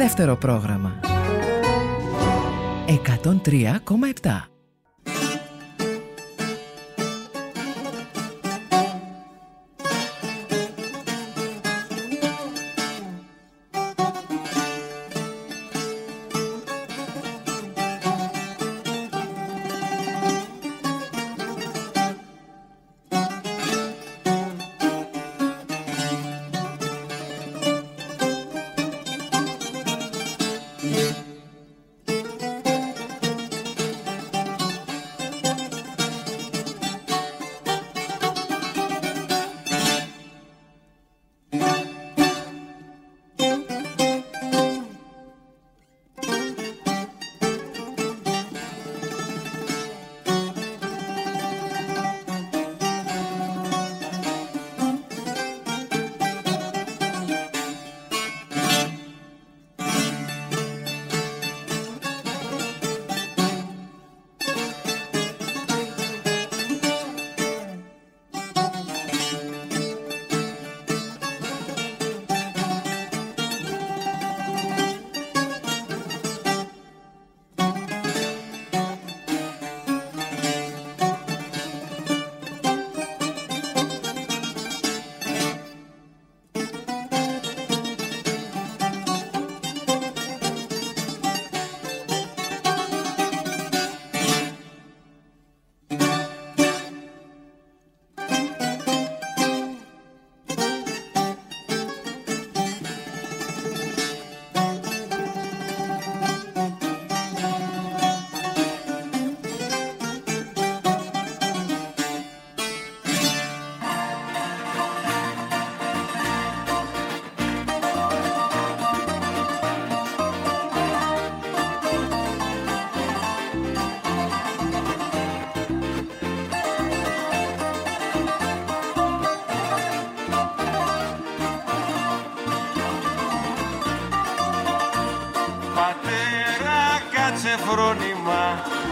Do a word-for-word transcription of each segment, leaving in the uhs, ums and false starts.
δεύτερο πρόγραμμα. εκατόν τρία κόμμα επτά. Φρόνημα.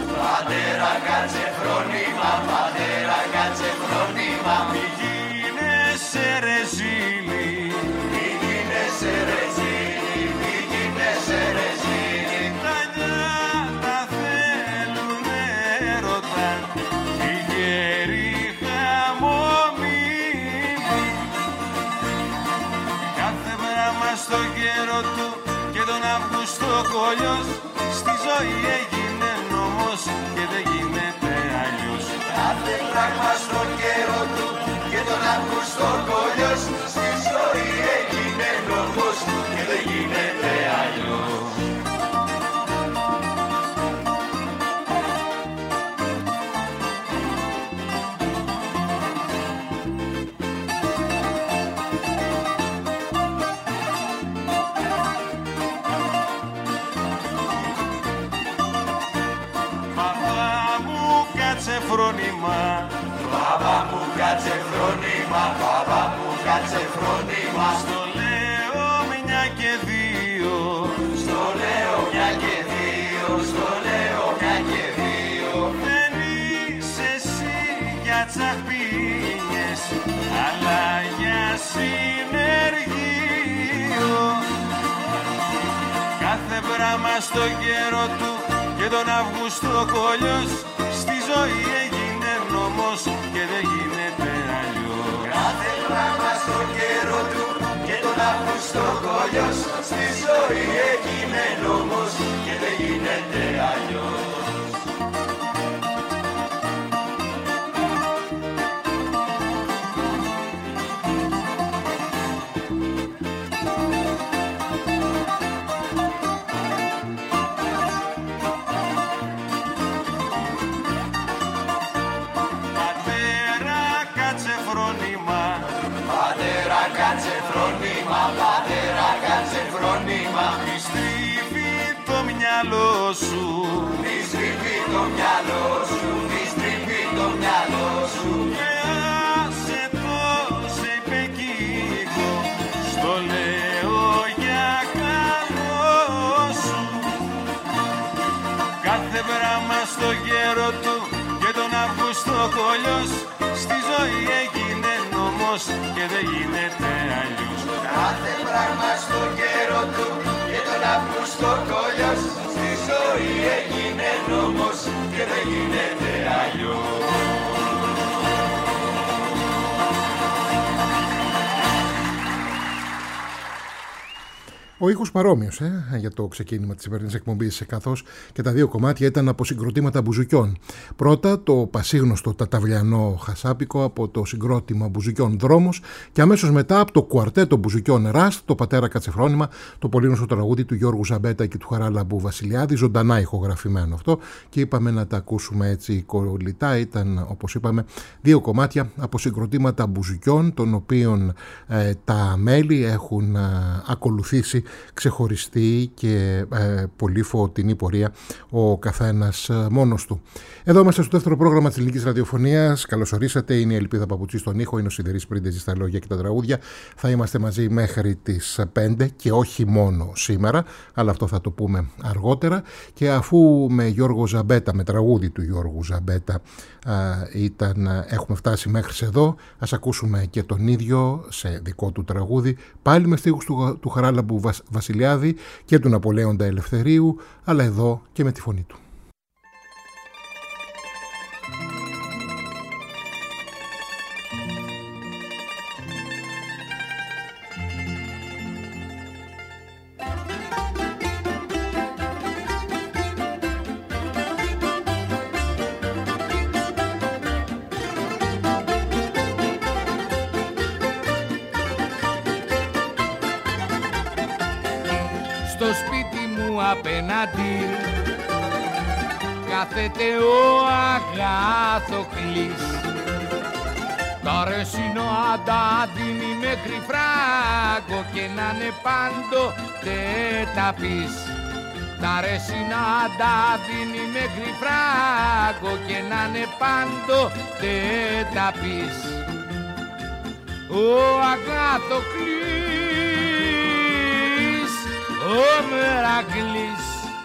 Πατέρα κάτσε φρόνημα, πατέρα κάτσε φρόνημα. Μη γίνεσαι ρεζίλη, μη γίνεσαι ρεζίλη, μη γίνεσαι ρεζίλη. Τα νιάτα θέλουν έρωτα, οι γέροι χαμομήλοι. Κάθε πράγμα στο καιρό του και τον Αύγουστο κολλιός. Στη ζωή έγινε νόμος και δεν γίνεται αλλιώς. Κάθε πράγμα στον καιρό του και τον Αύγουστο κολλιός. Στη ζωή έγινε νόμος και δεν γίνεται αλλιώς. Φρόνημα. Παπά μου κάτσε φρόνημα, παπά μου κάτσε φρόνημα. Στο λέω μια και δύο, στο λέω μια και δύο, στο λέω μια και δύο. Δεν είσαι εσύ για τσαχπίνιες, αλλά για συνεργείο. Κάθε πράγμα στο καιρό του και τον Αύγουστο κολλιός. Στη ζωή έγινε νόμος και δεν γίνεται αλλιώς. Κάθε πράγμα στο καιρό του και τον Αύγουστο κολλιός. Στη ζωή έγινε νόμος και δεν γίνεται αλλιώς. Κάτσε φρόνημα, πατέρα κάτσε φρόνημα. Μη στρίβει το μυαλό σου, μη στρίβει το μυαλό σου, μη στρίβει το μυαλό σου. Και άσε το σε πεκίκο, στο λέω για καλό σου. Κάθε πράγμα στο καιρό του και τον Αύγουστο κολλιός. Στη ζωή έγινε νόμος και δεν γίνεται αλλιώς. Κάθε πράγμα στο καιρό του και τον Αύγουστο κοκόλιος στη ζωή έγινε νόμος και δεν γίνεται αλλιώς. Ο ήχος παρόμοιος ε, για το ξεκίνημα της σημερινής εκπομπής, καθώς και τα δύο κομμάτια ήταν από συγκροτήματα μπουζουκιών. Πρώτα το πασίγνωστο ταταβλιανό χασάπικο από το συγκρότημα μπουζουκιών Δρόμος και αμέσως μετά από το κουαρτέτο μπουζουκιών Ραστ, το Πατέρα Κατσεφρόνημα, το πολύ γνωστό τραγούδι του Γιώργου Ζαμπέτα και του Χαράλαμπου Βασιλιάδη, ζωντανά ηχογραφημένο αυτό, και είπαμε να τα ακούσουμε έτσι κολλητά. Ήταν, όπως είπαμε, δύο κομμάτια από συγκροτήματα μπουζουκιών, των οποίων ε, τα μέλη έχουν ε, ακολουθήσει ξεχωριστή και ε, πολύ φωτεινή πορεία, ο καθένας ε, μόνος του. Εδώ είμαστε στο δεύτερο πρόγραμμα της Ελληνικής Ραδιοφωνίας. Καλώς ορίσατε. Είναι η Ελπίδα Παπουτσή στον ήχο, είναι ο Σιδερής Πρίντεζης στα λόγια και τα τραγούδια. Θα είμαστε μαζί μέχρι τις πέντε και όχι μόνο σήμερα, αλλά αυτό θα το πούμε αργότερα. Και αφού με Γιώργο Ζαμπέτα, με τραγούδι του Γιώργου Ζαμπέτα, ε, ήταν, έχουμε φτάσει μέχρι εδώ, ας ακούσουμε και τον ίδιο σε δικό του τραγούδι, πάλι με στίχους του, του Χαράλαμπου Βασιλιάδη και του Ναπολέοντα Ελευθερίου, αλλά εδώ και με τη φωνή του. Απέναντι κάθεται ο Αγάθοκλης, τα ρεσινό αντάδυνει μέχρι φράγκο και να είναι πάντοτε τα πεις. Τα ρεσινά αντάδυνει μέχρι φράγκο και να είναι πάντοτε τα πεις. Ο Αγάθοκλης, ο Μερακλής,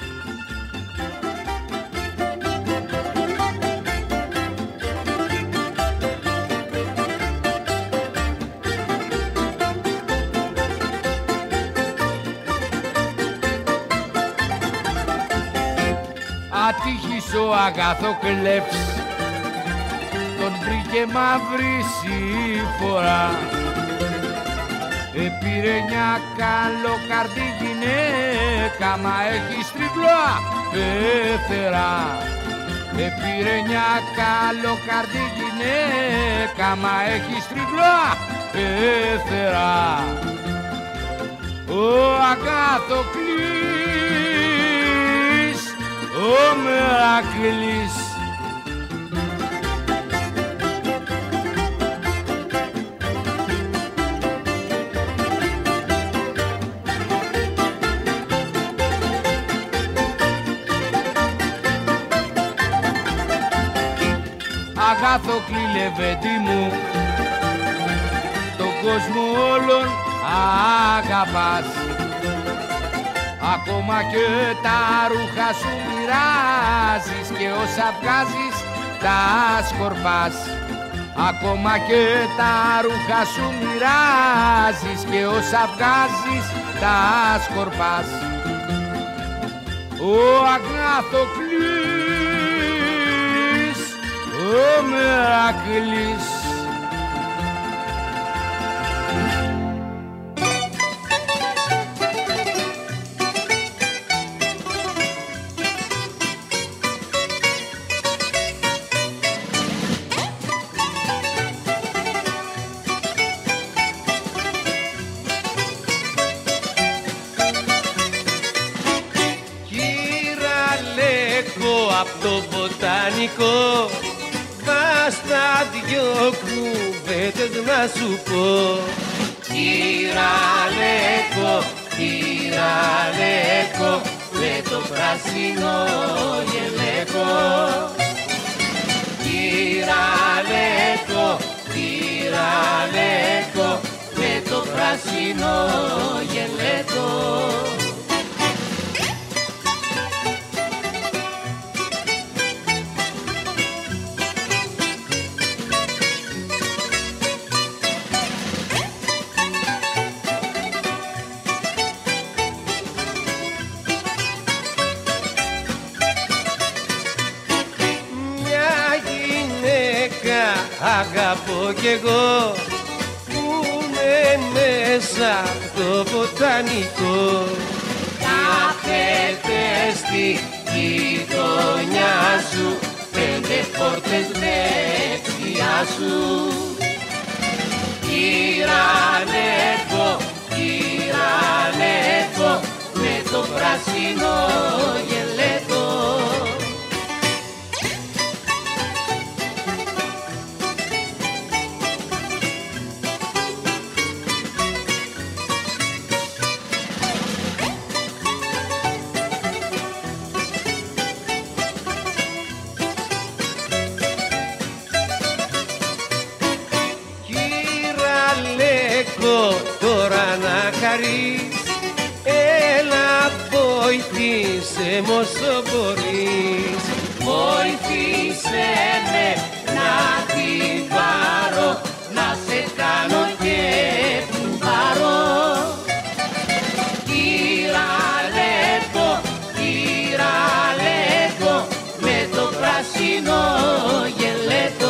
ατύχης ο Αγαθοκλεύς, τον βρήκε μαύρη συμφορά. Επήρε μια καλοκαρδί γυναίκα, μα έχει στρικλά πεθερά. Επήρε μια καλοκαρδί γυναίκα, μα έχει στρικλά πεθερά. Ο Αγάθοκλης, ο Μερακλής, Αγάθοκλη λεβέντη μου, τον κόσμο όλων αγαπάς. Ακόμα και τα ρούχα σου μοιράζεις και όσα βγάζεις τα σκορπάς. Ακόμα και τα ρούχα σου μοιράζεις και όσα βγάζεις τα σκορπάς. Ο Αγάθοκλης, ο Μερακλής. Απ' το βοτανικό βάστα δυο κουβέντες να σου πω. Κυραλέκο, κυραλέκο, με το πράσινο γελέκο. Κυραλέκο, κυραλέκο, με το πράσινο γελέκο. αγαπώ κι εγώ που είμαι μέσα από το βοτανικό. Κάθεται στη γειτονιά σου, πέντε πόρτες δεξιά σου. Κυρανεύω, κυρανεύω με το πράσινο γελέτο. Τώρα να χαρείς, έλα βοηθήσε μ' όσο μπορείς. Βοηθήσε με να την πάρω, να σε κάνω και κουμπάρο. Κυραλέτο, κυραλέτο με το πράσινο γελέτο.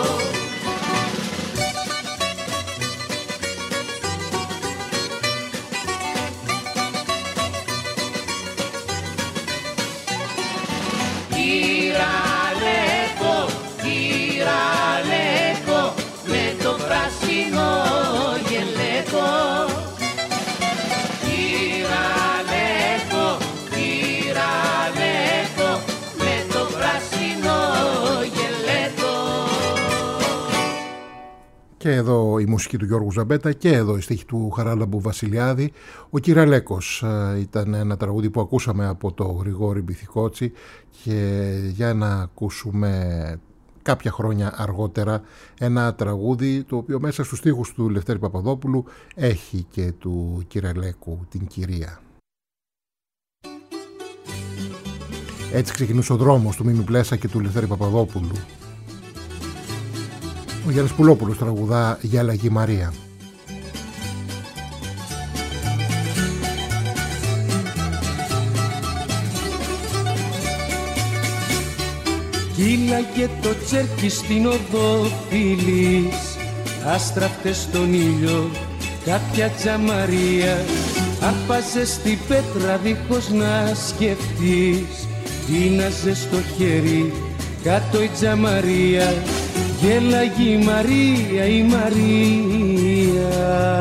Και εδώ η μουσική του Γιώργου Ζαμπέτα και εδώ η στίχη του Χαράλαμπου Βασιλιάδη. Ο Κυραλέκος ήταν ένα τραγούδι που ακούσαμε από το Γρηγόρη Μπιθικότσι και για να ακούσουμε κάποια χρόνια αργότερα ένα τραγούδι το οποίο μέσα στους στίχους του Λευτέρη Παπαδόπουλου έχει και του Κυραλέκου την κυρία. Έτσι ξεκινούσε ο δρόμος του Μίμη Πλέσα και του Λευτέρη Παπαδόπουλου. Ο Γιάννης Πουλόπουλος τραγουδά για Αλλαγή Μαρία. Κύλαγε το τσέρκι στην οδό Φιλής, άστραφτε στον ήλιο κάποια τζαμαρία. Άρπαζε στην πέτρα δίχως να σκεφτείς, δίναζε στο χέρι κάτω η τζαμαρία. Γέλαγε η Μαρία, η Μαρία.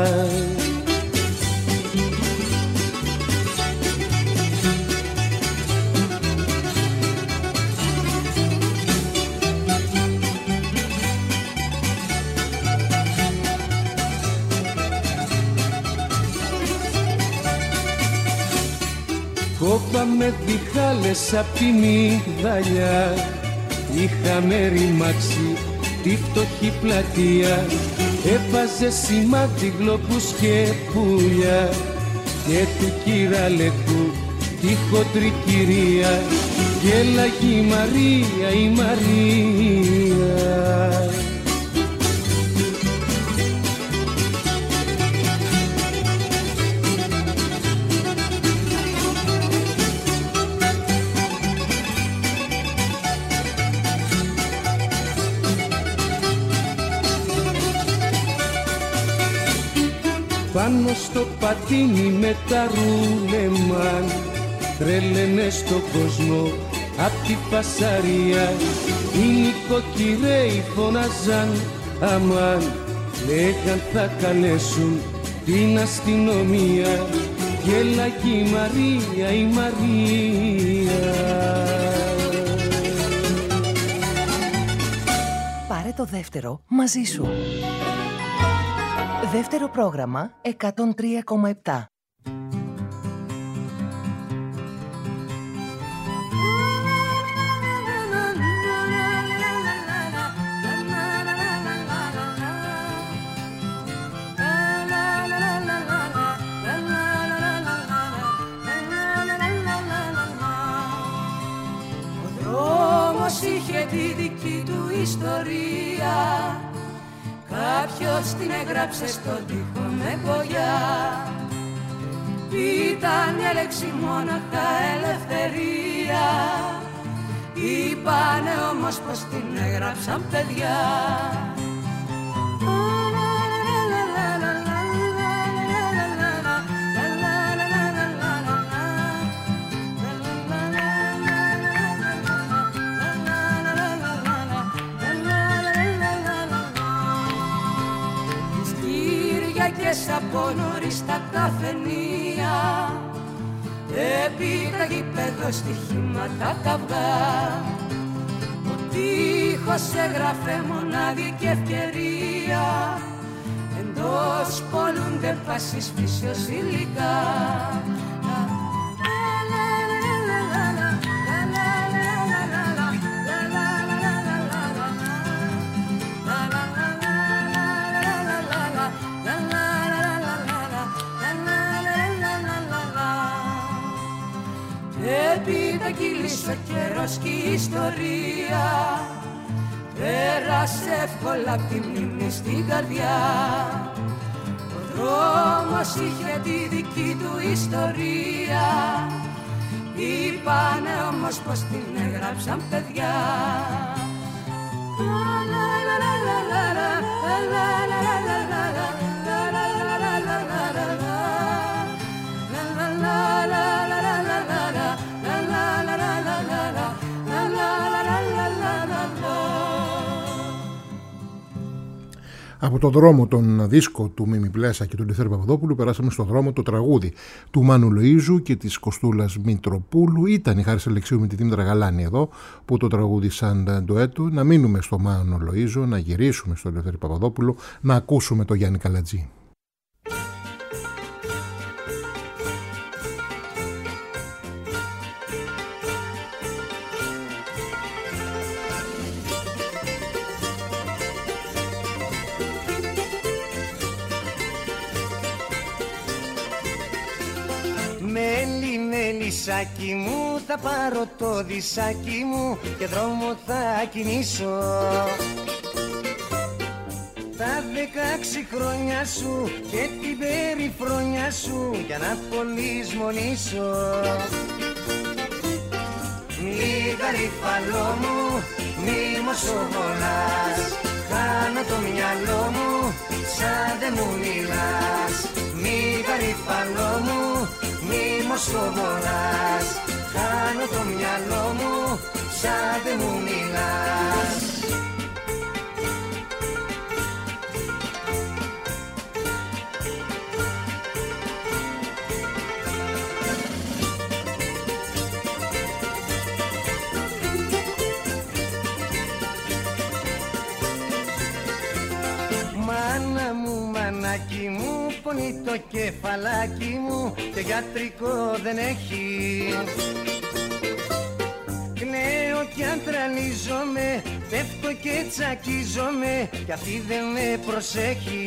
Κόβαμε διχάλες απ' τη μυγδαλιά, είχαμε ρημάξει τη φτωχή πλατεία. Έβαζε σημάδι γλοπούς και πουλιά και του Κυραλέκου τη χοντρή κυρία. Γέλαγε η Μαρία, η Μαρία. Πάνω στο πατίνι με τα ρούλεμαν, τρέλαινε στον κόσμο απ' τη φασαρία. Οι νοικοκυρέοι φωνάζαν αμάν, λέγαν θα καλέσουν την αστυνομία. Γέλαγε η Μαρία, η Μαρία. Πάρε το δεύτερο μαζί σου. Δεύτερο πρόγραμμα εκατόν τρία κόμμα επτά. Ο δρόμος είχε τη δική του ιστορία, κάποιος την έγραψε στον τοίχο με μπογιά. Ήταν μια λέξη μόναχα ελευθερία, είπανε όμως πως την έγραψαν παιδιά. Από νωρίς τα καφενεία, επί τα γήπεδο στοιχήματα τα αυγά. Ο τείχος έγραφε μονάδικη ευκαιρία, εντός πολλούνται πάσης φύσεως υλικά. Έπειτα κύλησε ο καιρός και η ιστορία, πέρασε εύκολα απ' τη μνήμη στην καρδιά. Ο δρόμος είχε τη δική του ιστορία, είπανε όμως πως την έγραψαν παιδιά. Από τον δρόμο τον δίσκο του Μίμη Πλέσα και του Λευθέρη Παπαδόπουλου περάσαμε στον δρόμο το τραγούδι του Μάνου Λοΐζου και της Κοστούλας Μητροπούλου. Ήταν η Χάρης Αλεξίου με τη Δήμητρα Γαλάνη εδώ που το τραγούδισαν ντουέτο. Να μείνουμε στο Μάνο Λοΐζο, να γυρίσουμε στον Λευθέρη Παπαδόπουλο, να ακούσουμε το Γιάννη Καλατζή. Δισάκι μου, θα πάρω το δισάκι μου και δρόμο θα κινήσω. Τα δεκάξι χρόνια σου και την περιφρόνια σου για να πολυσμονήσω. Μη γαριφαλό μου, μη μοσοβολάς, χάνω το μυαλό μου σαν δεν μου μιλάς. Μη γαριφαλό μου, μη μοσοβολάς, χάνω το μυαλό μου σαν δεν μου μιλάς. Μάνα μου, μανάκι μου, πονεί το κεφαλάκι μου και γιατρικό δεν έχει. Κλαίω κι αν τρανίζομαι, πέφτω και τσακίζομαι κι αυτή δεν με προσέχει.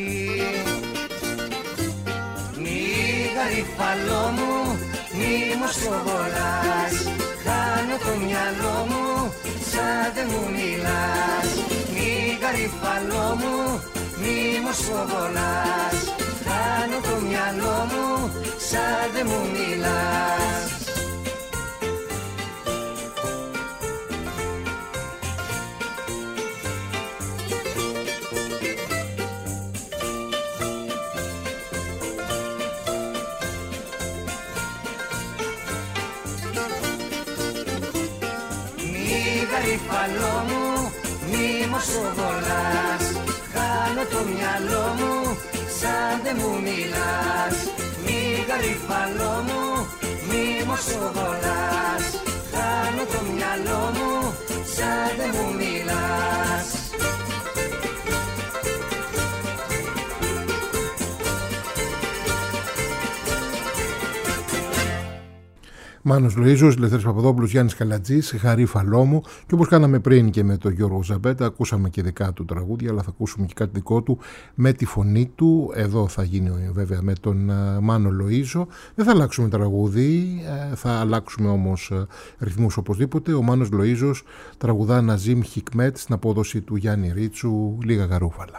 Μη γαριφαλό μου, μη μοσοβολάς, χάνω το μυαλό μου σαν δεν μου μιλάς. Μη γαριφαλό μου, μη μοσοβολάς, χάνω το μυαλό μου σαν δεν μου μιλάς. Μη γαριφαλό μου, μη μοσοβολάς, χάνω το μυαλό μου σαν δεν μου μιλάς. Μη γαριφαλό μου, μη μοσοβολάς, χάνω το μυαλό μου σαν δεν μου μιλάς. Μάνος Λοΐζος, Λευθέρης Παπαδόπουλος, Γιάννης Καλατζής, Γαρίφαλό μου, και όπως κάναμε πριν και με τον Γιώργο Ζαμπέτα, ακούσαμε και δικά του τραγούδια, αλλά θα ακούσουμε και κάτι δικό του με τη φωνή του. Εδώ θα γίνει βέβαια με τον Μάνο Λοΐζο. Δεν θα αλλάξουμε τραγούδι, θα αλλάξουμε όμως ρυθμούς οπωσδήποτε. Ο Μάνος Λοΐζος τραγουδά Ναζίμ Χικμέτ στην απόδοση του Γιάννη Ρίτσου, Λίγα Γαρούφαλα.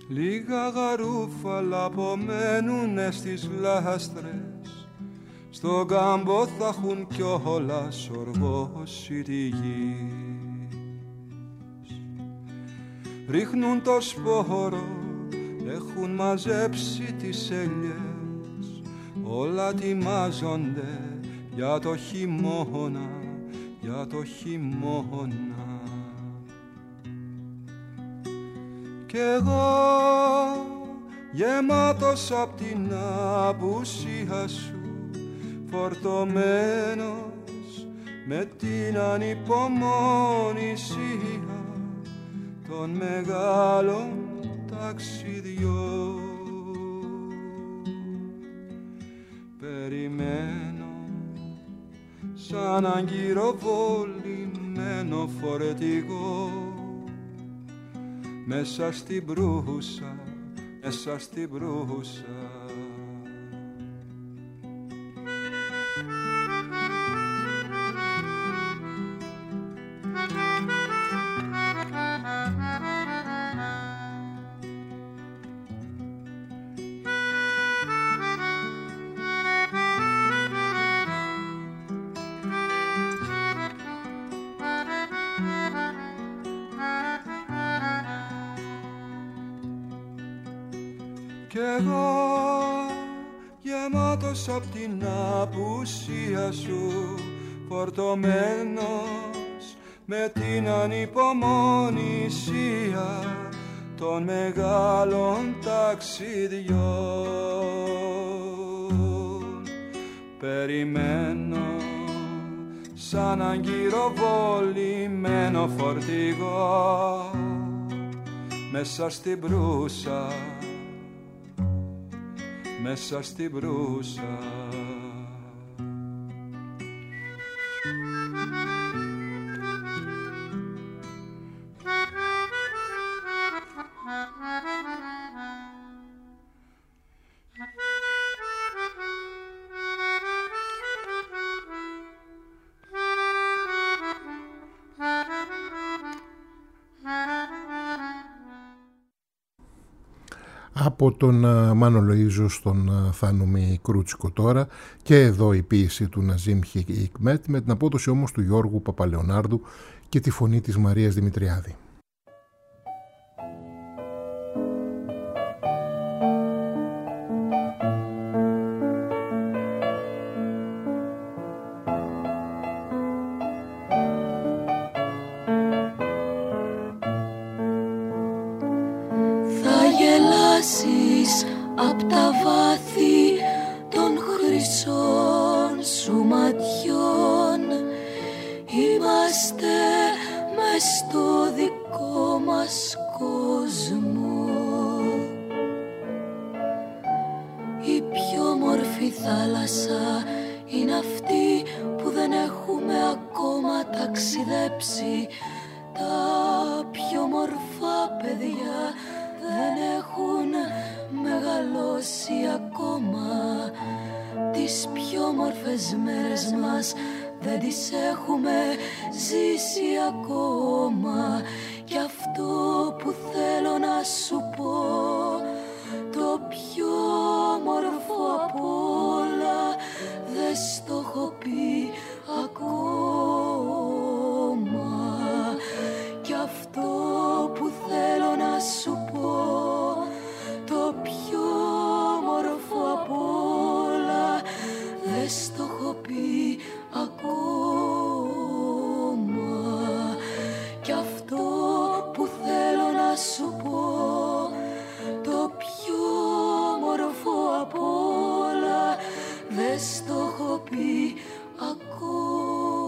Λίγα γαρούφαλα απομένουνε στις λάστρες, στον κάμπο θα έχουν κιόλας οργώσει τη γη. Ρίχνουν το σπόρο, έχουν μαζέψει τις ελιές, όλα τιμάζονται για το χειμώνα, για το χειμώνα. Κι εγώ γεμάτος απ' την απουσία σου, φορτωμένος με την ανυπομονησία των μεγάλων ταξιδιών. Περιμένω σαν αγκυροβολημένο φορετικό μέσα στην μπρούσα, μέσα στην μπρούσα. Κι εγώ γεμάτος απ' την απουσία σου, φορτωμένος με την ανυπομονησία των μεγάλων ταξιδιών. Περιμένω σαν αγκυροβολημένο φορτηγό μέσα στην μπρούσα, μέσα στην μπρούσα. Από τον Μάνο Λοΐζο στον Θάνο Μικρούτσικο τώρα, και εδώ η ποίηση του Ναζίμ Χικμέτ με την απόδοση όμως του Γιώργου Παπαλεωνάρδου και τη φωνή της Μαρίας Δημητριάδη. Απ' τα βάθη των χρυσών σου ματιών είμαστε μες στο δικό μας κόσμο. Η πιο μορφή θάλασσα είναι αυτή που δεν έχουμε ακόμα ταξιδέψει. Τα πιο μορφά παιδιά δεν έχουν μεγαλώσει ακόμα. Τις πιο μορφές μέρες μας δεν τις έχουμε ζήσει ακόμα. Κι αυτό που θέλω να σου πω, το πιο μορφό απ' όλα, δεν στο έχω πει ακόμα. Κι αυτό που θέλω να σου πω, το πιο μορφό απ' όλα, δεν στο έχω πει ακόμα. Κι αυτό που θέλω να σου πω, το πιο μορφό απ' όλα, δεν στο έχω πει ακόμα.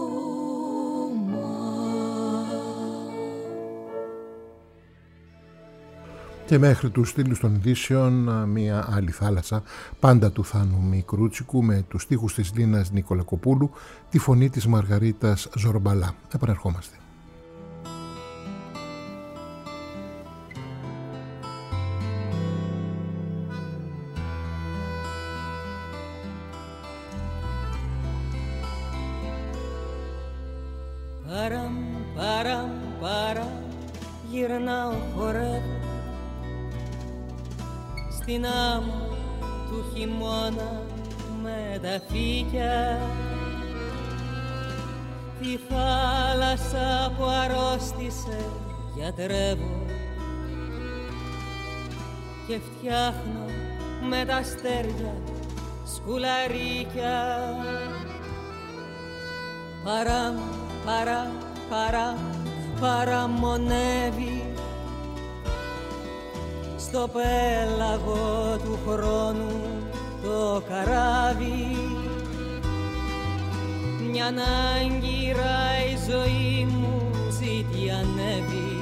Και μέχρι τους στήλους των ειδήσεων μια άλλη θάλασσα, πάντα του Θάνου Μικρούτσικου, με τους στίχους της Λίνας Νικολακοπούλου, τη φωνή της Μαργαρίτας Ζορμπαλά. Επαναρχόμαστε. Παραμ, παραμ, παραμ, γυρνάω χορεύω στην άμμο του χειμώνα με τα φύκια, τη θάλασσα που αρρώστησε γιατρεύω και φτιάχνω με τα αστέρια σκουλαρίκια. Παρά, παρά, παρά, παραμονεύει στο πέλαγο του χρόνου το καράβι. Μια άγκυρα η ζωή μου ζητιανεύει,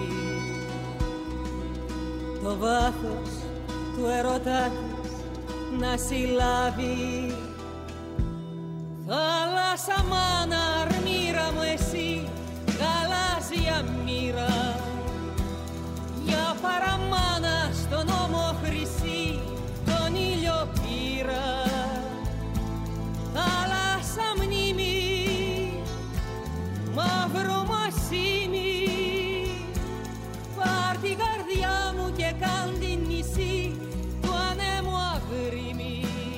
το βάθος του ερωτά της να συλλάβει. Θάλασσα μάνα, αρμύρα μου εσύ, γαλάζια μοίρα, για παραμάνα στον ώμο χρυσή τον ήλιο πήρα. Θάλασσα μνήμη, μαύρο μασίμι, πάρ' την καρδιά μου και κάν την νησί του ανέμου αγρίμι.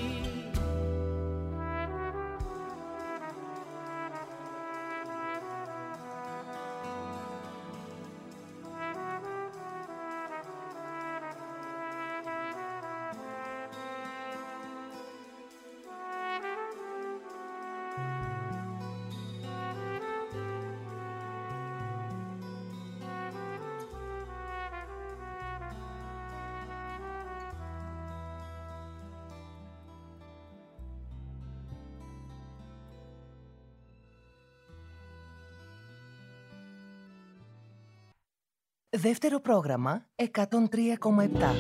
Δεύτερο πρόγραμμα εκατόν τρία κόμμα επτά.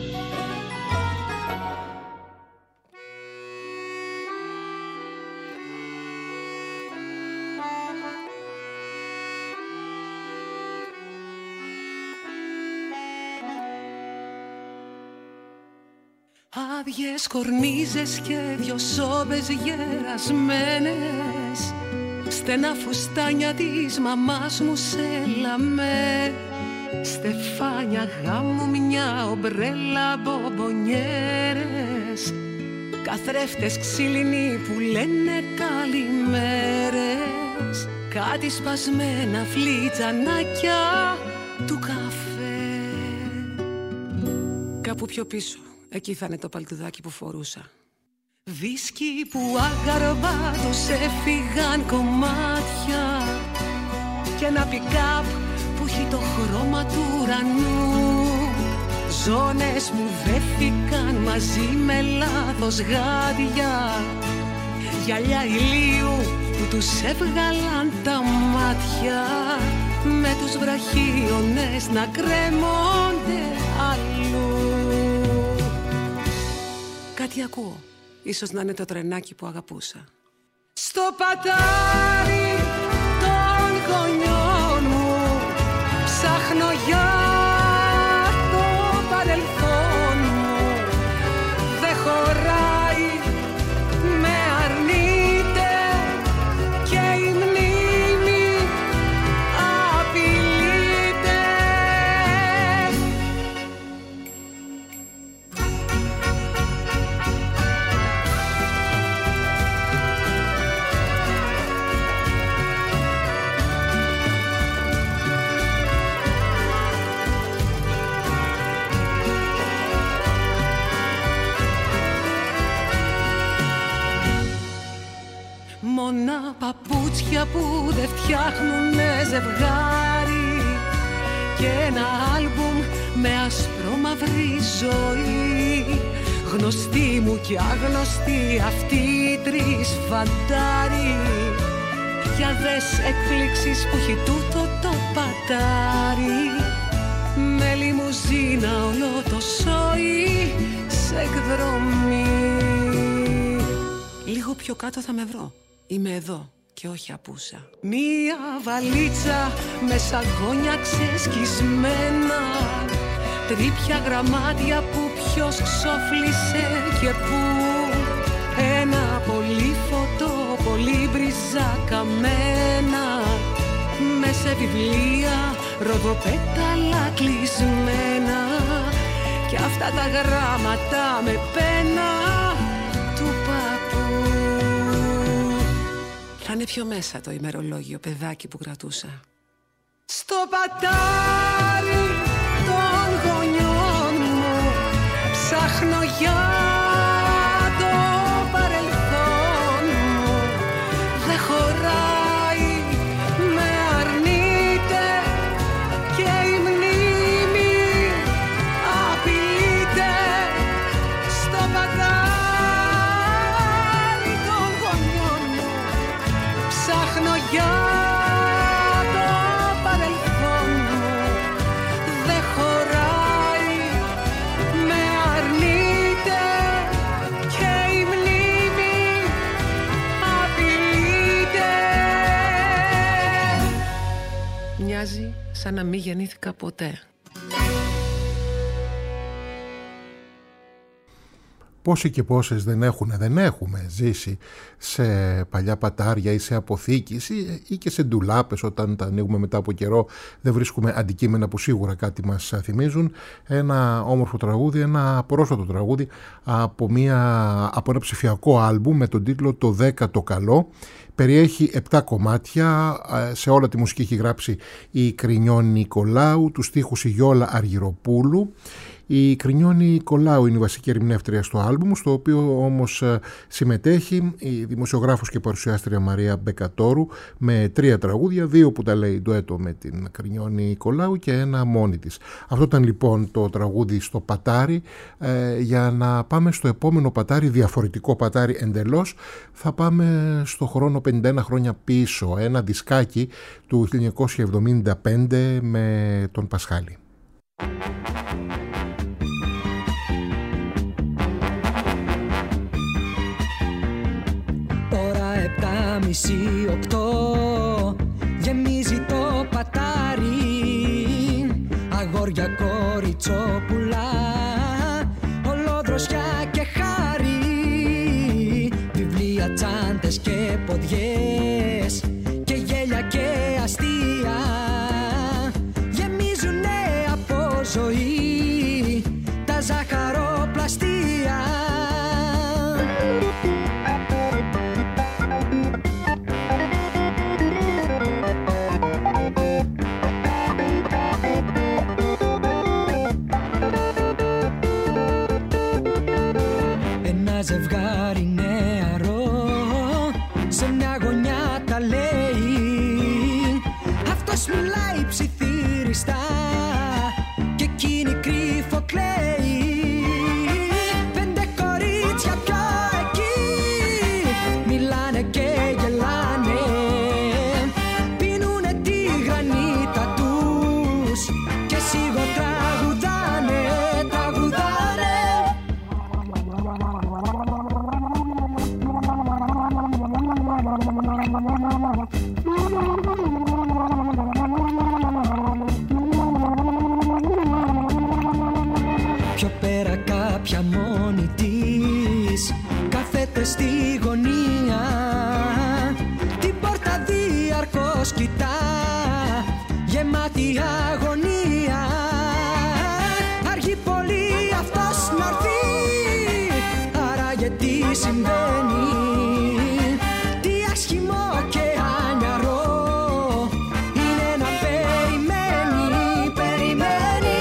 Άδειες κορνίζες και δυο σόμπες γερασμένες, στενά φουστάνια της μαμάς μου σε λαμέ, στεφάνια γάμου μια ομπρέλα μπομπονιέρες, καθρέφτες ξύλινοι που λένε καλημέρες, κάτι σπασμένα φλιτζανάκια του καφέ. Κάπου πιο πίσω, εκεί θα είναι το παλτουδάκι που φορούσα. Βίσκι που αγαρβάτως έφυγαν κομμάτια και ένα πικάπ που έχει το χρώμα του ουρανού. Ζώνες μου δέθηκαν μαζί με λάθος γάντια, γυαλιά ηλίου που τους έβγαλαν τα μάτια, με τους βραχίονες να κρέμονται αλλού. Κάτι ακούω, ίσως να είναι το τρενάκι που αγαπούσα. Στο πατάρι των γονιών μου ψάχνω για το παρελθόν μου. Δεν χωράει, με αρνείται και η μνήμη απειλείται. Μόνα παπούτσια που δεν φτιάχνουνε ζευγάρι και ένα άλμπουμ με ασπρόμαυρη ζωή. Γνωστή μου και αγνωστή αυτοί τρεις φαντάρι, για δες εκπλήξεις που έχει τούτο το πατάρι. Με λιμουζίνα όλο το σόι σε εκδρομή. Λίγο πιο κάτω θα με βρω. Είμαι εδώ και όχι απούσα. Μία βαλίτσα με σαγόνια ξεσκισμένα, τρίπια γραμμάτια που ποιος ξόφλησε και πού. Ένα πολύφωτο, πολύ μπριζά καμένα, με σε βιβλία ροδοπέταλα κλεισμένα κι αυτά τα γράμματα με πένα του παππού. Θα είναι πιο μέσα το ημερολόγιο, παιδάκι που κρατούσα. Στο πατάρι των γονιών μου ψάχνω για το παρελθόν μου. Δεν χωράει, με αρνείται και η μνήμη απειλείται. Στο πατάρι των γονιών μου ψάχνω για σαν να μην γεννήθηκα ποτέ. Πόσοι και πόσες δεν έχουν, δεν έχουμε ζήσει σε παλιά πατάρια ή σε αποθήκες ή, ή και σε ντουλάπες όταν τα ανοίγουμε μετά από καιρό, δεν βρίσκουμε αντικείμενα που σίγουρα κάτι μας θυμίζουν. Ένα όμορφο τραγούδι, ένα πρόσφατο τραγούδι από, μια, από ένα ψηφιακό άλμπουμ με τον τίτλο «Το δέκα το καλό». Περιέχει επτά κομμάτια, σε όλα τη μουσική έχει γράψει η Κρινιόνη Νικολάου, τους στίχους η Γιόλα Αργυροπούλου. Η Κρινιόνη Νικολάου είναι η βασική ερμηνεύτρια στο άλμπουμ, στο οποίο όμως συμμετέχει η δημοσιογράφος και παρουσιάστρια Μαρία Μπεκατόρου με τρία τραγούδια, δύο που τα λέει ντουέτο με την Κρινιόνη Νικολάου και ένα μόνη της. Αυτό ήταν λοιπόν το τραγούδι στο πατάρι. Ε, για να πάμε στο επόμενο πατάρι, διαφορετικό πατάρι εντελώς, θα πάμε στο χρόνο πενήντα ένα χρόνια πίσω, ένα δισκάκι του χίλια εννιακόσια εβδομήντα πέντε με τον Πασχάλη. Μισή οκτώ γεμίζει το πατάρι, αγόρια κοριτσόπουλα, ολόδροσια και χάρη, βιβλία, τσάντες και ποδιές και γέλια και αστεία γεμίζουνε από ζωή τα ζαχαροπλαστεία. Ζευγάρι νεαρό σε μια γωνιά τα λέει, αυτός μιλάει ψιθύριστα και εκείνη κρυφοκλαίει. Πέντε κορίτσια πιο εκεί μιλάνε και γελάνε, πίνουνε τη γρανίτα τους και σίγουρα τραγουδάνε, τραγουδάνε. Πιο πέρα κάποια μόνη της κάθεται στη γωνία, την πόρτα διαρκώς κοιτά γεμάτη αγωνία. Αργεί πολύ αυτός να έρθει, άραγε τι συμβαίνει, τι άσχημο και ανιαρό είναι να περιμένει, περιμένει.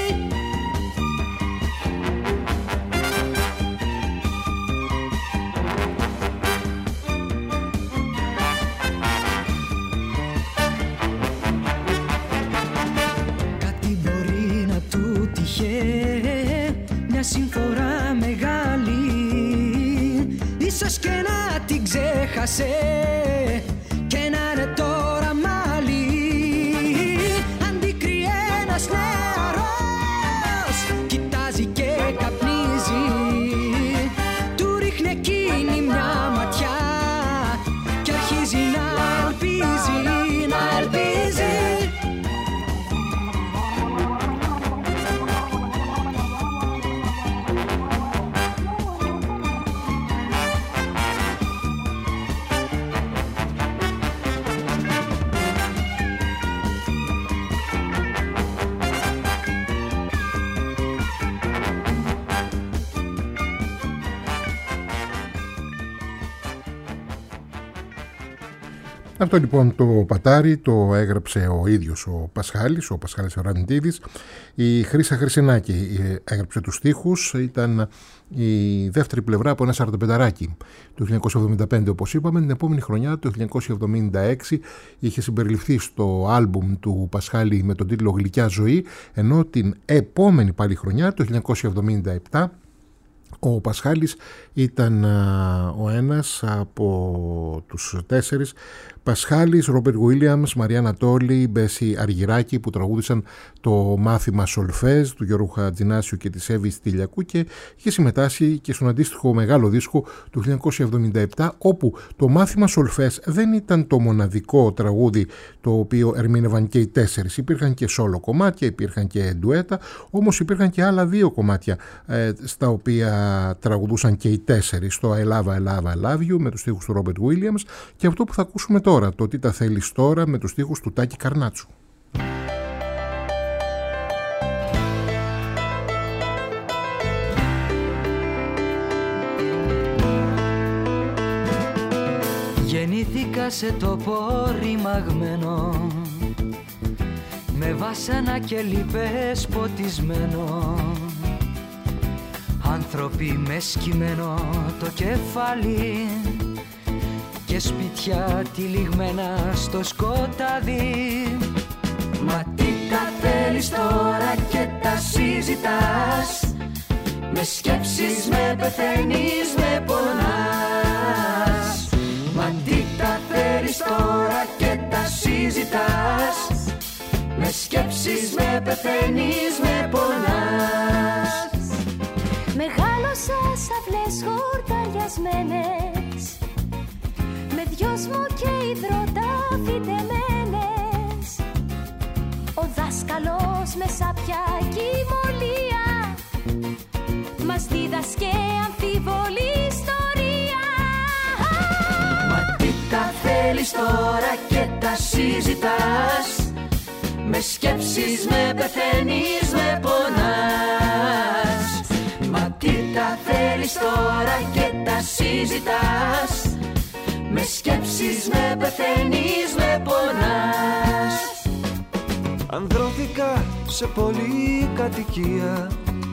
Κάτι μπορεί να του τυχε, μια συμφορά μεγάλη, ίσως και να την ξέχασε και να είναι τώρα μάλι. Αντίκριε ένας νεαρός, κοιτάζει και καπνίζει, του ρίχνει εκείνη μια ματιά και αρχίζει να ελπίζει, να ελπίζει. Αυτό λοιπόν το πατάρι το έγραψε ο ίδιος ο Πασχάλης, ο Πασχάλης Ορανιτίδης. Η Χρύσα Χρυσινάκη έγραψε τους στίχους, ήταν η δεύτερη πλευρά από ένα σαρανταπενταράκι του χίλια εννιακόσια εβδομήντα πέντε, όπως είπαμε. Την επόμενη χρονιά, το χίλια εννιακόσια εβδομήντα έξι, είχε συμπεριληφθεί στο άλμπουμ του Πασχάλη με τον τίτλο «Γλυκιά ζωή», ενώ την επόμενη πάλι χρονιά, το χίλια εννιακόσια εβδομήντα επτά, ο Πασχάλης ήταν α, ο ένας από τους τέσσερις, Πασχάλης, Ρόμπερτ Γουίλιαμς, Μαρία Ανατόλη, Μπέση Αργυράκη, που τραγούδησαν το μάθημα Σολφέζ του Γιώργου Χατζηνάσιου και της Εύης Τηλιακού, και είχε συμμετάσχει και στον αντίστοιχο μεγάλο δίσκο του χίλια εννιακόσια εβδομήντα επτά, όπου το μάθημα Σολφέζ δεν ήταν το μοναδικό τραγούδι το οποίο ερμήνευαν και οι τέσσερις. Υπήρχαν και σόλο κομμάτια, υπήρχαν και ντουέτα, όμως υπήρχαν και άλλα δύο κομμάτια ε, στα οποία τραγουδούσαν και οι τέσσερις, το I love, I love, I love you με τους στίχους του Ρόμπερτ Γουίλιαμς, και αυτό που θα ακούσουμε τώρα, το Τι τα θέλεις τώρα, με τους στίχους του Τάκη Καρνάτσου. Γεννήθηκα σε τόπο ρημαγμένο, με βάσανα και λίπες ποτισμένο, άνθρωποι με σκυμμένο το κεφάλι και σπίτια τυλιγμένα στο σκοτάδι. Μα τι τα θέλεις τώρα και τα συζητάς, με σκέψεις με πεθαίνεις, με πονάς. Μα τι τα θέλεις τώρα και τα συζητάς, με σκέψεις με πεθαίνεις, με πονάς. Μεγάλωσα σε αυλές χορταριασμένες, με δυος μου και υδρότα φυτεμένες. Ο δάσκαλος με σάπια κοιμωλία μας δίδασκε αμφίβολη ιστορία. Μα τι τα θέλεις τώρα και τα συζητάς, με σκέψεις με πεθαίνεις, με πονάς. Μα τι τα θέλεις τώρα και τα συζητάς, με σκέψεις με πεθαίνεις, με πονάς. Ανδρώθηκα σε πολυκατοικία,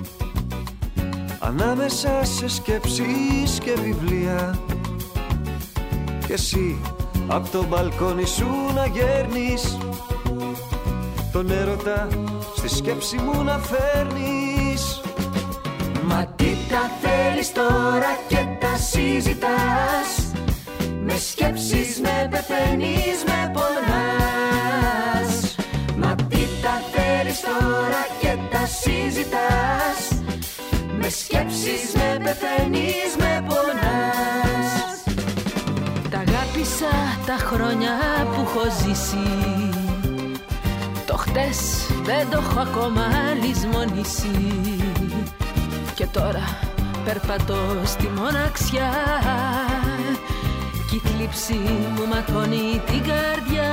ανάμεσα σε σκέψεις και βιβλία, και εσύ απ' το μπαλκόνι σου να γέρνεις, τον έρωτα στη σκέψη μου να φέρνεις. Μα τι τα θέλεις τώρα και τα συζητάς, με σκέψεις με πεθαίνεις, με πονάς. Μα τι τα θέλεις τώρα και τα συζητάς, με σκέψεις με πεθαίνεις, με πονάς. Τα αγάπησα τα χρόνια που έχω ζήσει, το χτες δεν το έχω ακόμα λησμονήσει, και τώρα περπατώ στη μοναξιά κι η θλίψη μου ματώνει την καρδιά.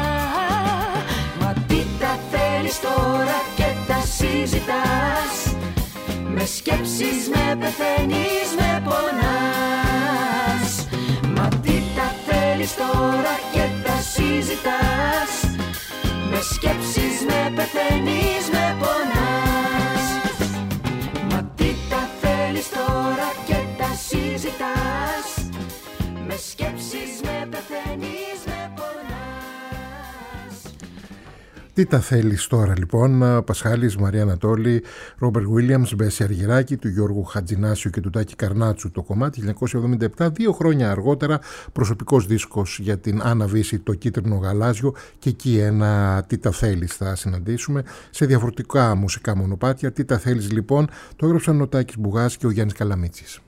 Μα τι τα θέλεις τώρα και τα συζητάς, με σκέψεις με πεθαίνεις, με πονάς. Μα τι τα θέλεις τώρα και τα συζητάς, με σκέψεις με πεθαίνεις, με πονάς. Μα τι τα θέλεις τώρα και τα συζητάς, με σκέψεις με πεθαίνεις, με πονάς. Τι τα θέλεις τώρα λοιπόν, Πασχάλης, Μαρία Ανατόλη, Ρόμπερτ Γουίλιαμς, Μπέση Αργυράκη, του Γιώργου Χατζηνάσιου και του Τάκη Καρνάτσου το κομμάτι, χίλια εννιακόσια εβδομήντα επτά, δύο χρόνια αργότερα προσωπικός δίσκος για την Άννα Βύση, το Κίτρινο Γαλάζιο, και εκεί ένα Τι τα θέλεις θα συναντήσουμε σε διαφορετικά μουσικά μονοπάτια. Τι τα θέλεις λοιπόν το έγραψαν ο Τάκης Μπουγάς και ο Γιάννης Καλαμίτσης.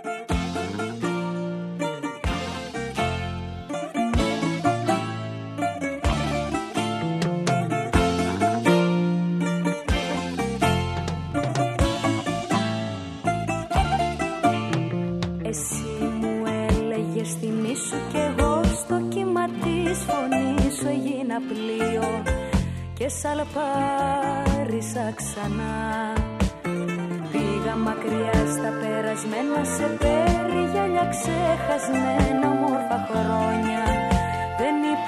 Σαλπάρισα ξανά, πήγα μακριά στα περασμένα, σε περιγυαλιά ξεχασμένα όμορφα χρόνια. Δεν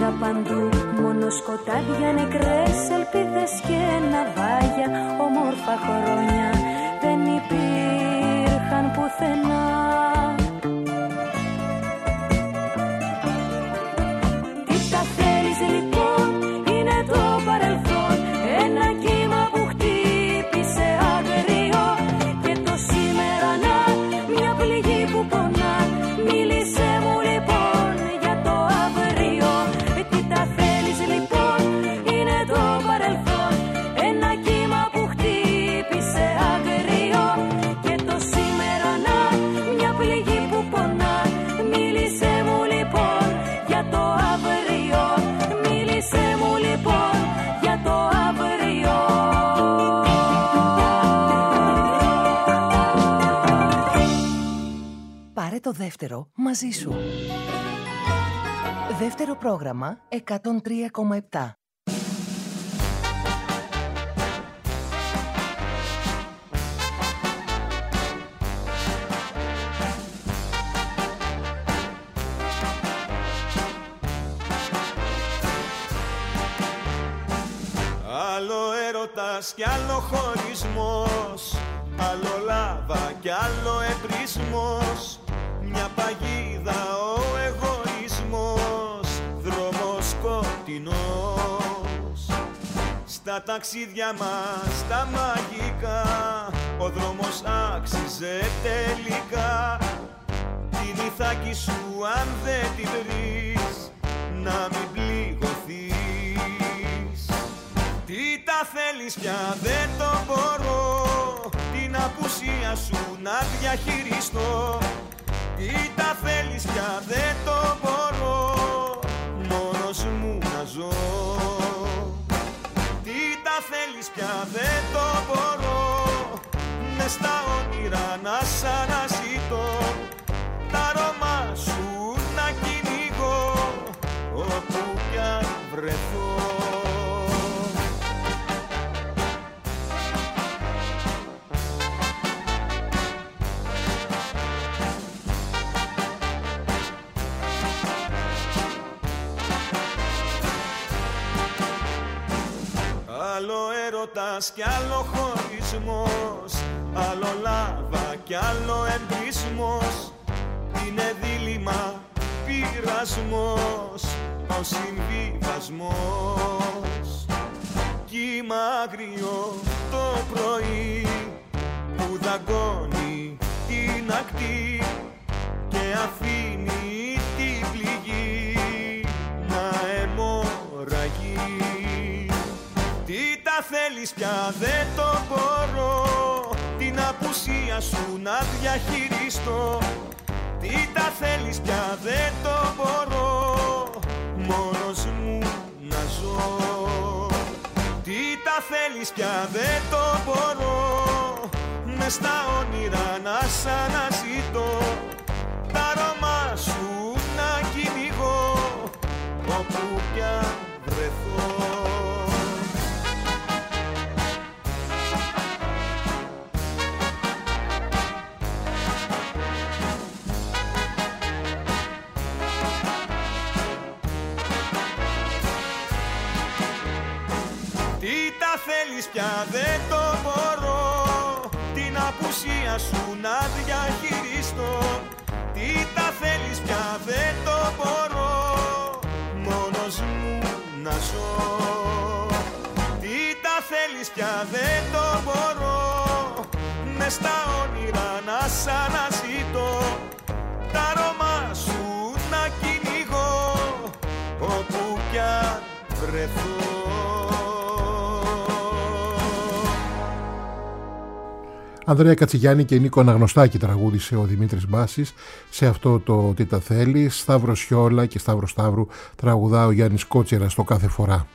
είδα παντού μόνο σκοτάδια, νεκρές ελπίδες και ναυάγια. Όμορφα χρόνια δεν υπήρχαν πουθενά. Τι τα θέλεις λοιπόν, είναι το παρελθόν, ένα κύμα που χτύπησε άγριο. Και το σήμερα να, μια πληγή που πονά. Μίλησε μου λοιπόν για το αύριο. Τι τα θέλεις λοιπόν, είναι το παρελθόν, ένα κύμα που χτύπησε άγριο. Και το σήμερα να, μια πληγή που πονά. Μίλησε μου λοιπόν για το αύριο. Μίλησε μου λοιπόν για το αύριο. Πάρε το δεύτερο μαζί σου. Δεύτερο πρόγραμμα εκατόν τρία κόμμα επτά. Άλλο έρωτας κι άλλο χωρισμός, άλλο λάβα κι άλλο εμπρισμός. Μια παγίδα ο εγωισμός, δρόμος σκοτεινός. Στα ταξίδια μας τα μαγικά, ο δρόμος άξιζε τελικά. Την ηθάκη σου αν δεν την βρεις, να μην πληγωθείς. Τι τα θέλεις πια δεν το μπορώ, την απουσία σου να διαχειριστώ. Τι τα θέλεις πια δεν το μπορώ, μόνος μου να ζω. Τι τα θέλεις πια δεν το μπορώ, μες στα όνειρα να σ' αναζητώ. Τα αρώμα σου να κυνηγώ, όπου κι αν βρεθώ. Άλλο έρωτας κι άλλο χωρισμός, άλλο λάβα κι άλλο εμπρισμός. Είναι δίλημμα, πειρασμός, ο συμβιβασμός. Κύμα άγριο το πρωί που δαγκώνει την ακτή και αφήνει την πληγή να αιμορραγεί. Τι τα θέλεις πια δεν το μπορώ, την απουσία σου να διαχειριστώ. Τι τα θέλεις πια δεν το μπορώ, μόνος μου να ζω. Τι τα θέλεις πια δεν το μπορώ, μες στα όνειρα να σ' αναζητώ. Τα αρώμα σου να κυνηγώ, όπου πια βρεθώ. Θέλεις πια δεν το μπορώ, την απουσία σου να διαχειριστώ. Τι τα θέλεις πια δεν το μπορώ, μόνος μου να ζω. Τι τα θέλεις πια δεν το μπορώ, μες στα όνειρα να σ' αναζητώ. Τα αρώμα σου να κυνηγώ, όπου κι αν βρεθώ. Ανδρέα Κατσιγιάννη και Νίκο Αναγνωστάκη τραγούδισε ο Δημήτρης Μπάσης σε αυτό το «Τι τα θέλεις». Σταύρο Σιόλα και Σταύρο Σταύρου τραγουδά ο Γιάννης Κότσιρας στο «Κάθε φορά».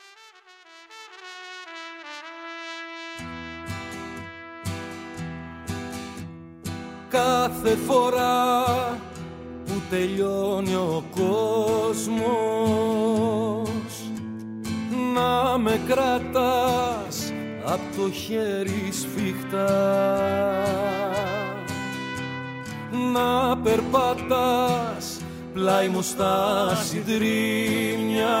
Κάθε φορά που τελειώνει ο κόσμος, να με κρατάς απ' το χέρι σφιχτά, να περπατάς πλάι μου στα συντρίμμια,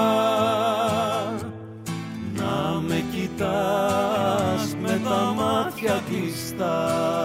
να με κοιτάς με τα μάτια κλειστά.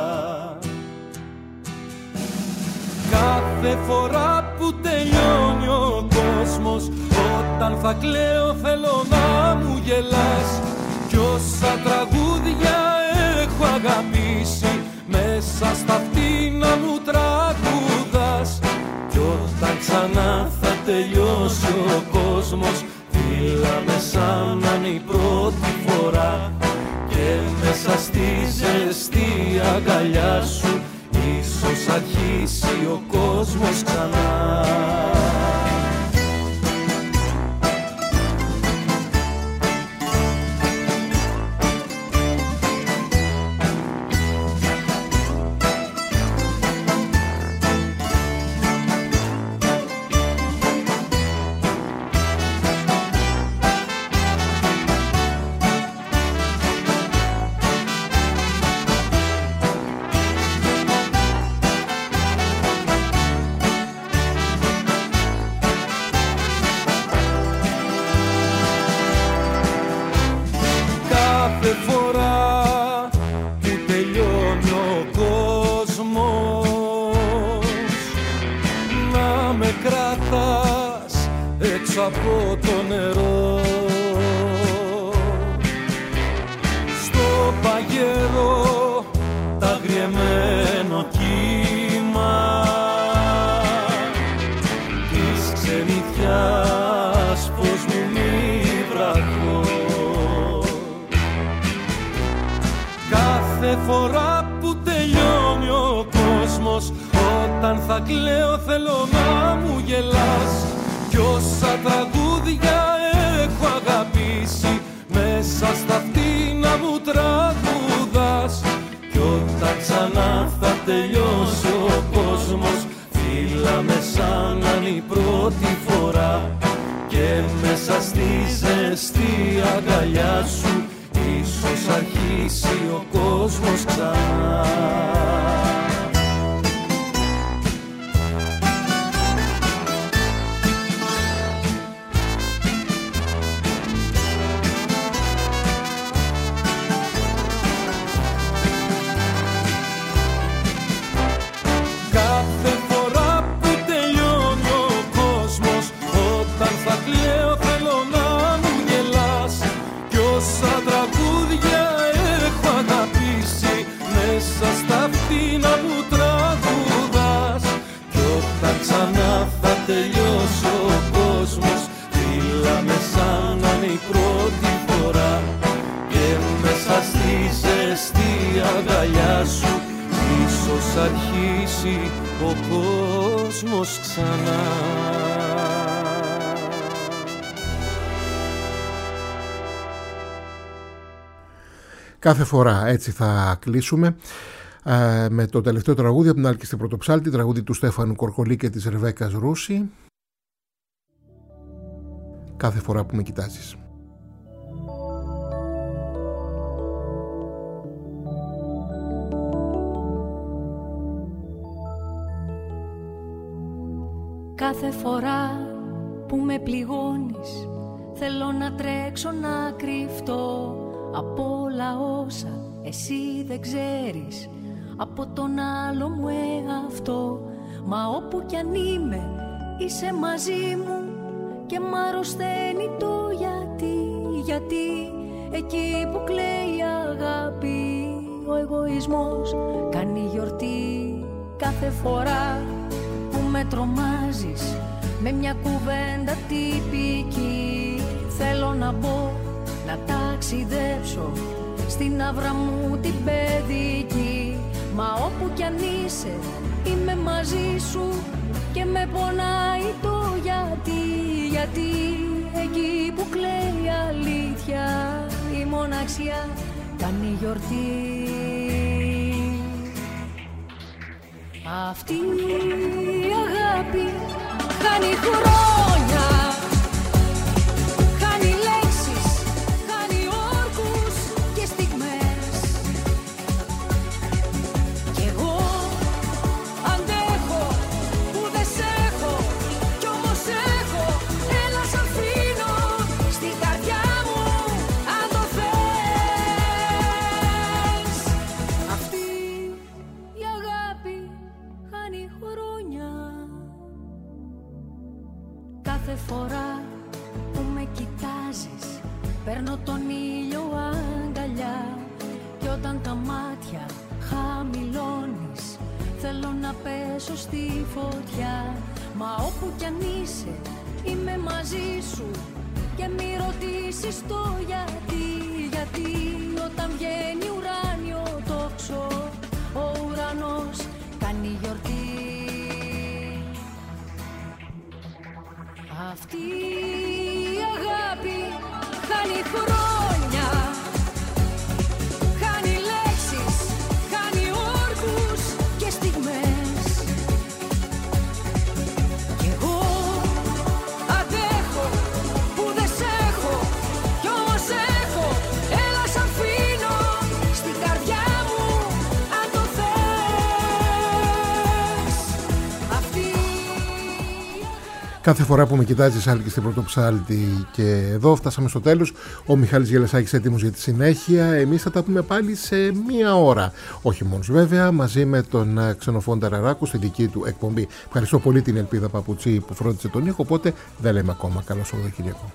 Κάθε φορά που τελειώνει ο κόσμος, όταν θα κλαίω θέλω να μου γελάς. Κι όσα τραγούδια έχω αγαπήσει, μέσα στα αυτή να μου τραγουδάς. Κι όταν ξανά θα τελειώσει ο κόσμος, φύλαμε σαν να είναι η πρώτη φορά. Και μέσα στη ζεστή αγκαλιά σου, ίσως αρχίσει ο κόσμος ξανά. Από το νερό, στο παγερό τα αγριεμένο κύμα της ξενιτιάς, πως μου μη βραχώ. Κάθε φορά που τελειώνει ο κόσμος, όταν θα κλαίω θέλω να μου γελάς. Κι όσα τραγούδια έχω αγαπήσει, μέσα στα αυτή να μου τραγουδάς. Κι όταν ξανά θα τελειώσει ο κόσμος, φύλαμε σαν να είναι η πρώτη φορά. Και μέσα στη ζεστή αγκαλιά σου, ίσως αρχίσει ο κόσμος ξανά. Αρχίσει ο κόσμος ξανά. Κάθε φορά έτσι θα κλείσουμε ε, με το τελευταίο τραγούδι από την Άλκη στην Πρωτοψάλτη, τραγούδι του Στέφανου Κορκολί και της Ρεβέκας Ρούση. Κάθε φορά που με κοιτάζεις. Κάθε φορά που με πληγώνεις, θέλω να τρέξω να κρυφτώ από όλα όσα εσύ δεν ξέρεις, από τον άλλο μου εαυτό. Μα όπου κι αν είμαι είσαι μαζί μου και μ' αρρωσταίνει το γιατί. Γιατί εκεί που κλαίει η αγάπη, ο εγωισμός κάνει γιορτή. Κάθε φορά που με τρομάζεις με μια κουβέντα τυπική, θέλω να μπω να ταξιδέψω στην άβρα μου την παιδική. Μα όπου κι αν είσαι είμαι μαζί σου και με πονάει το γιατί. Γιατί εκεί που κλαίει η αλήθεια, η μοναξιά κάνει γιορτή. Αυτή η αγάπη χάνει χρόνια, χάνει λέξεις, χάνει όρκους και στιγμές. Κι εγώ αντέχω που δεν σ' έχω Κάθε φορά που με κοιτάζεις παίρνω τον ήλιο αγκαλιά. Κι όταν τα μάτια χαμηλώνεις θέλω να πέσω στη φωτιά. Μα όπου κι αν είσαι είμαι μαζί σου και μη ρωτήσεις το γιατί. Γιατί όταν βγαίνει ουράνιο τόξο ο ουρανός κάνει γιορτή. Αυτή η αγάπη χάνει χρόνια, χάνει λέξεις, χάνει όρκους και στιγμές. Κι εγώ αντέχω που δεν σ' έχω, κι όμως έχω. Έλα σ' αφήνω στην καρδιά μου αν το θες. Αυτή. Κάθε φορά που με κοιτάζεις άλλη και στην Πρωτοψάλτη. Και εδώ φτάσαμε στο τέλος. Ο Μιχάλης Γελασάκης έτοιμος για τη συνέχεια. Εμείς θα τα πούμε πάλι σε μία ώρα. Όχι μόνος βέβαια, μαζί με τον Ξενοφόντα Ταραράκου στη δική του εκπομπή. Ευχαριστώ πολύ την Ελπίδα Παπουτσί που φρόντισε τον ήχο. Οπότε δεν λέμε ακόμα. Καλό Σαββατοκύριακο.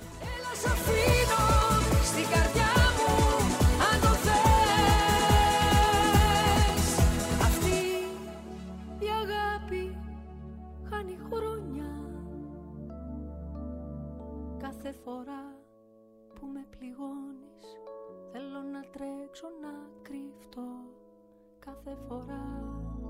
Κάθε φορά που με πληγώνεις θέλω να τρέξω να κρυφτώ. Κάθε φορά